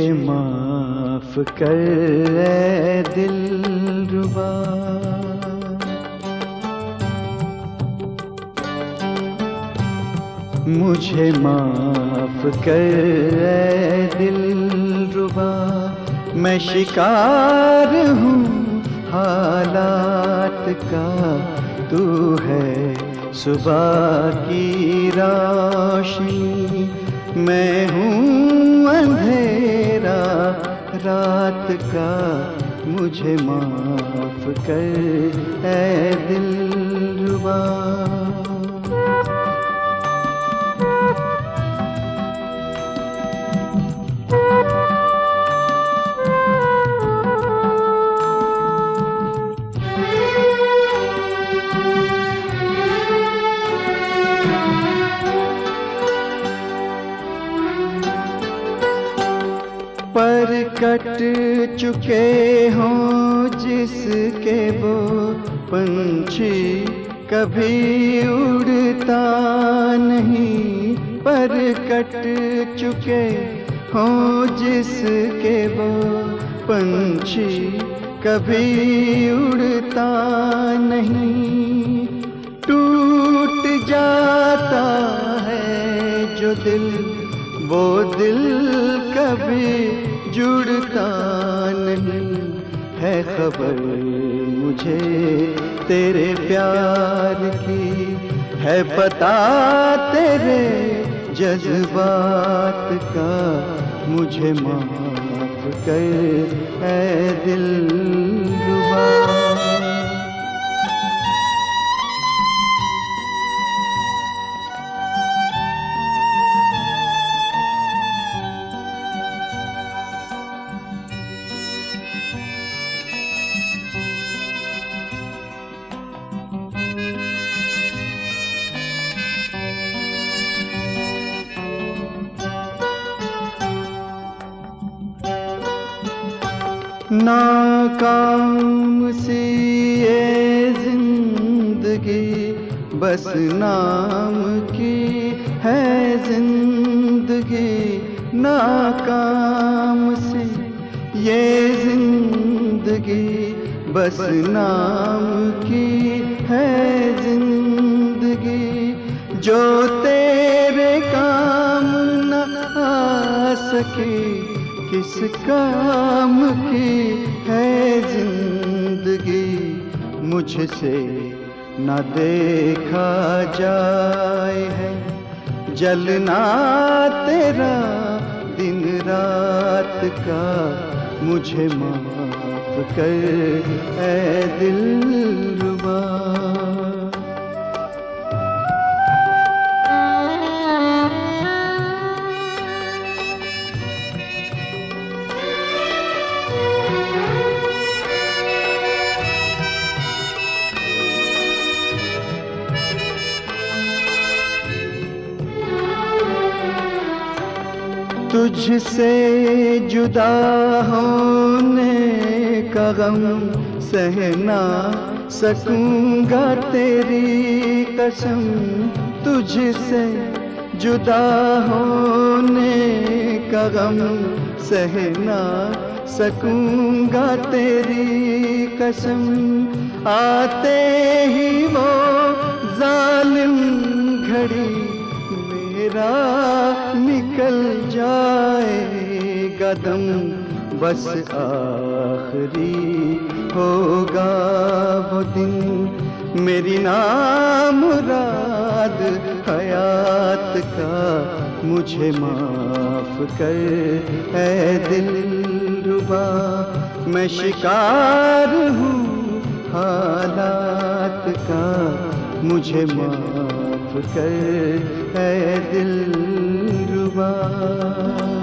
माफ कर ऐ दिलरुबा। मुझे माफ कर ऐ दिलरुबा। मैं शिकार हूँ हालात का, तू है सुबह की रोशनी। मैं हूँ अंधेरा रात का, मुझे माफ कर ऐ दिलरुबा। पर कट चुके हों जिसके वो पंछी कभी उड़ता नहीं। पर कट चुके हों जिसके वो पंछी कभी उड़ता नहीं। टूट जाता है जो दिल, वो दिल कभी जुड़ता नहीं। है खबर मुझे तेरे प्यार की, है पता तेरे जज्बात का। मुझे माफ कर ऐ दिलरुबा। नाकाम सी ये जिंदगी, बस नाम की है जिंदगी। नाकाम सी ये जिंदगी, बस नाम की है जिंदगी। जो तेरे काम न आ सके, किस काम की है जिंदगी। मुझसे न देखा जाए है जलना तेरा दिन रात का। मुझे माफ कर ऐ दिलरुबा। तुझसे जुदा होने का गम सह ना सकूंगा तेरी कसम। तुझसे जुदा होने का गम सह ना सकूंगा तेरी कसम। आते ही वो जालिम घड़ी मेरा निकल जाएगा दम। बस आखिरी होगा वो दिन, मेरी नामुराद हयात का। मुझे माफ कर ऐ दिलरुबा। मैं शिकार हूँ हालात का। मुझे माफ कर ऐ दिलरुबा।